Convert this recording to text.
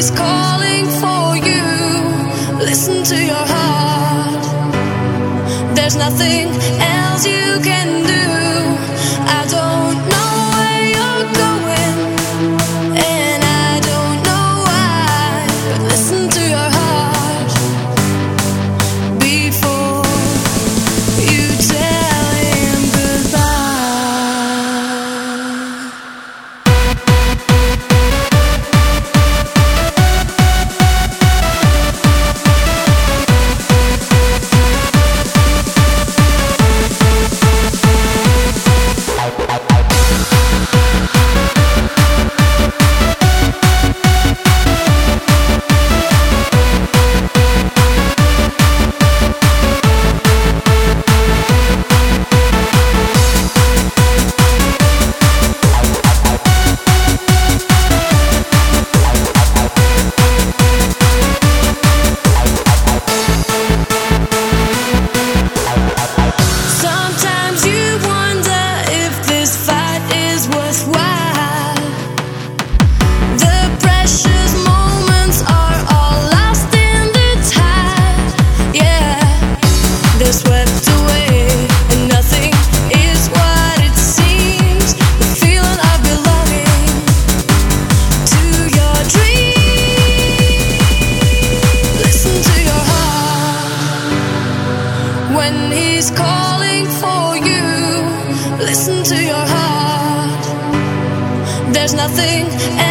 he's calling for you, listen to your heart. There's nothing else you can do. I don't know where you're going, and I don't know why, but listen to your heart before you tell him when he's calling for you, listen to your heart. There's nothing